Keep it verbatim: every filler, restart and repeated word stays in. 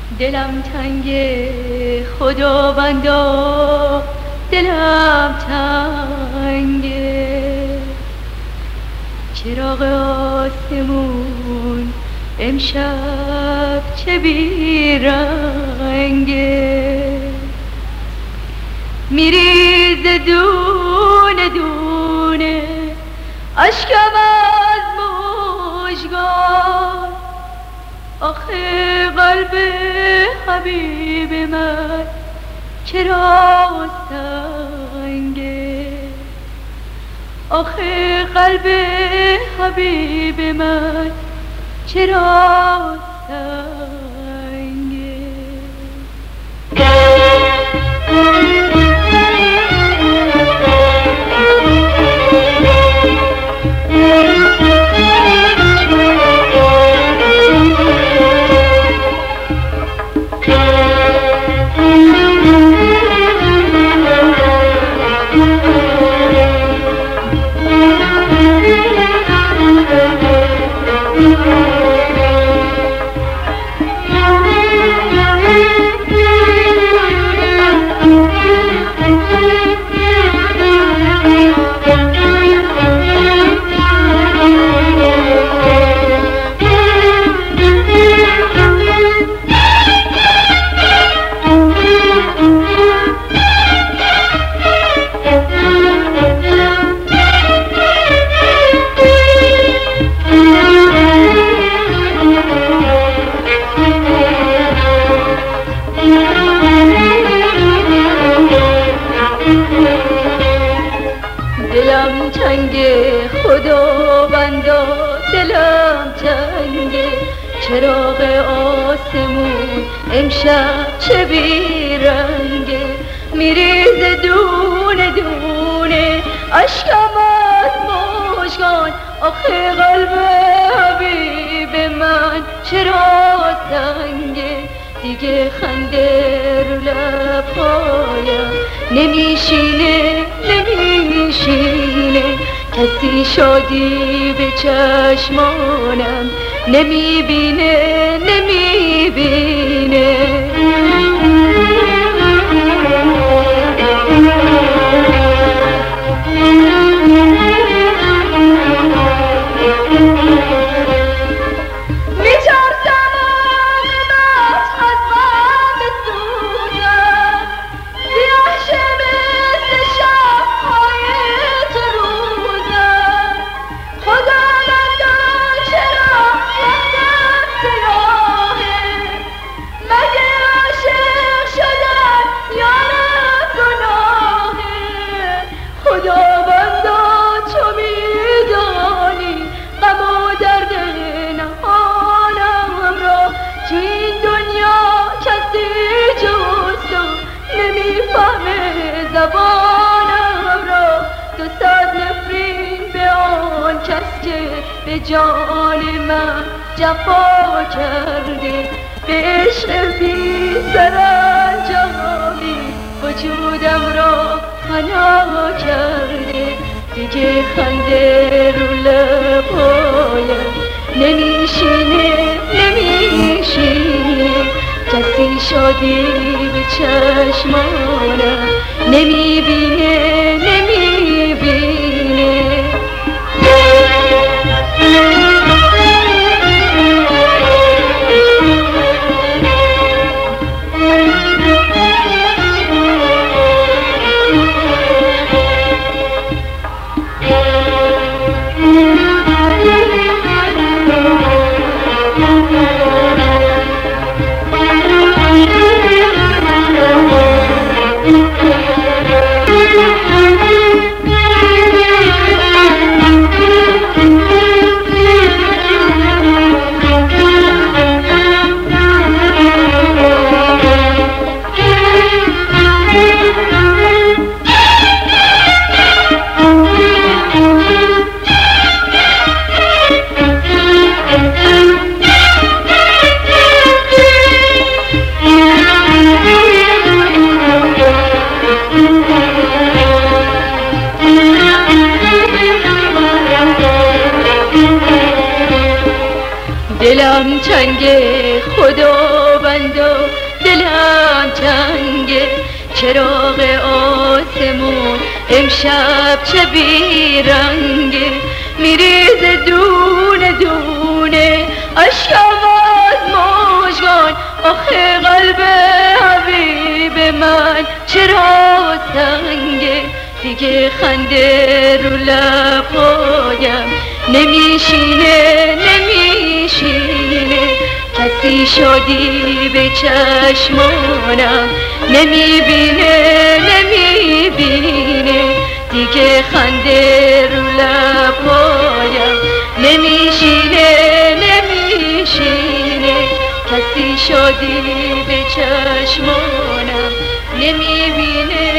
دلم تنگه خداوندا، دلم تنگه. چراغ آسمون امشب چه بیرنگه، میریزه دونه دونه اشکم از مژگان. آخه قلب حبیب من چرا سنگه، آخه قلب حبیب من چرا سنگه. دلم تنگه خداوندا، دلم تنگه. چراغ آسمون امشب چه بیرنگه، میریزه دونه دونه اشکم از مژگان. آخه قلب حبیب من چرا سنگه، دیگه خنده رو لبهایم نمیشینه نمیشینه. کسی شادی به چشمانم نمیبینه نمیبینه. زبانم را دو صد نفرین به آن کس که به جان من جفا کرده، به عشق بی سرانجامی وجودم را فنا کرده. دیگه خنده رو لبهایم نمیشینه نمیشینه. کسی شادی به چشمانم نمیبینه نمیبینه. دلم تنگه خداوند بند و دلم تنگه. چراغ آسمون امشب چه بیرنگه، میریزه دونه دونه اشکم از مژگان. آخه قلب حبیب من چرا سنگه، دیگه خنده رو لبهایم نمیشینه نمیشینه. کسی شادی به چشمانم نمیبینه نمیبینه، دیگه خنده رو لبهایم نمیشینه نمیشینه. کسی شادی به چشمانم نمیبینه